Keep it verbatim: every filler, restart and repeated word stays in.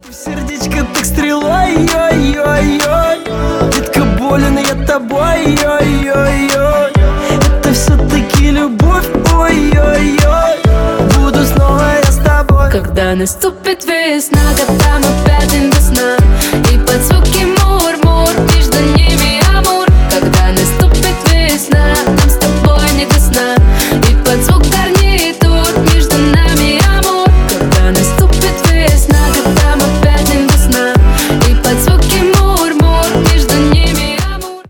Сердечко так стрелой, ой-ой-ой. Детка, болен я тобой, ой-ой-ой. Это все-таки любовь, ой-ой-ой. Буду снова я с тобой. Когда наступит весна,